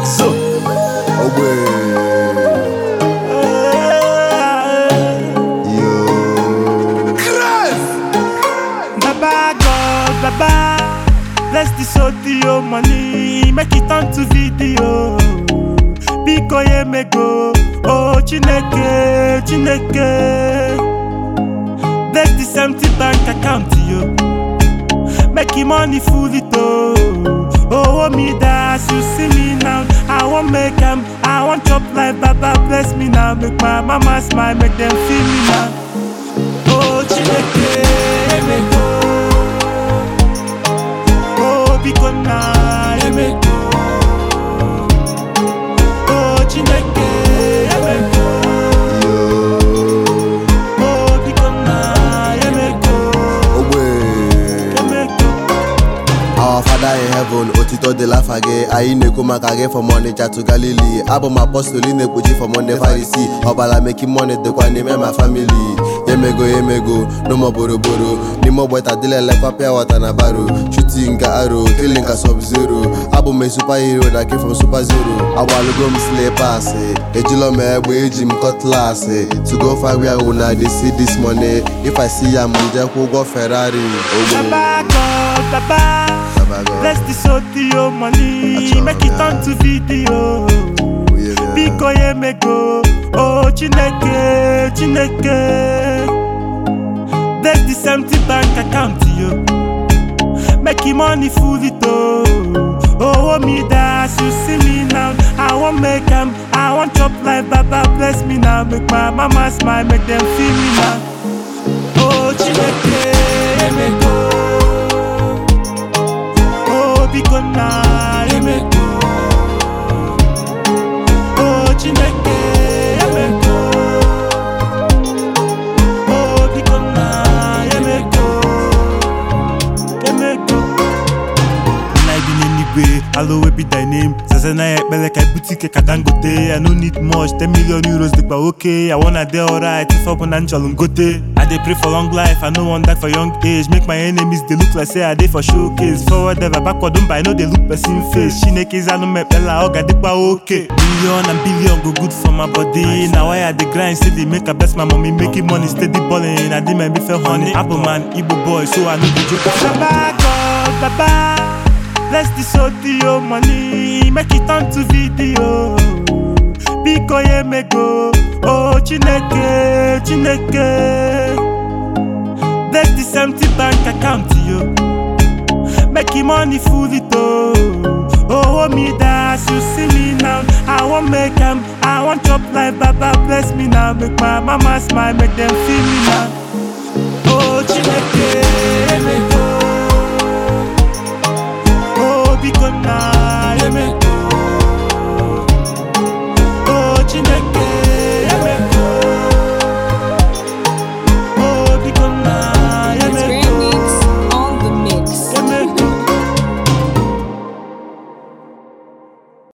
So, Baba God, Baba, bless this audio money, make it turn to video. Biko ye me go, oh Chineke, Chineke. Bless this empty bank account yo, make him money full it oh me that you see me now. I want make them, I want chop like Baba bless me now. Make my mama smile, make them feel me now. Oh Chineke, me go. Oh Biko na, me go. Oh Chineke, me go. Oh Biko na, me go. Our Father in heaven, Otito de la Fage, Aine Kumakage from Onitsha to Galilee. Abo my apostle in the Puji from Monday Pharisee. Obala making money to Kwani my family. Yemego, no more Boroboro. Ni more boy Tadile like Papia Watanabaru. Shooting ka arrow, killing ka sub-zero. Abo me superhero that came from Super Zero. Our logo slay pass, Ejilo me Jim Cutlass. To go far where una they see this money. If I see a Munja who go Ferrari. Baba God, Baba, bless this audio money, make it turn to video. Biko ye me go, oh Chineke, Chineke. Bless this empty bank account yo, make him money full it oh me that you see me now. I want make them, I want chop like Baba bless me now. Make my mama smile, make them feel me now. Oh Chineke, me go. Biko na, me go. Oh Chineke, me go. Oh Biko na, me go. I be anyway, Allo be thy name. Zazana ekbele kai boutique kadangote. I no need much, 10 million euros dey okay. I wanna dey alright if I wanna chalungote. I dey pray for long life, I no want die for young age. Make my enemies they look like say I dey for showcase. Forward ever, backward don't buy, no they look person face. Chineke zanu me pela oga dekwa okay. Million and billion go good for my body. Now why I dey grind steady, make I bless my mommy, making money steady balling. I did my be fair honey. Apple man, Igbo boy, so I know the joke. Baba God, Baba, bless this audio money, make it turn to video. Biko ye me go, oh Chineke, Chineke. Bless this empty bank account yo, make him money full it oh me that you see me now. I want make them, I want chop like Baba bless me now. Make my mama smile, make them feel me now. Oh Chineke, me go.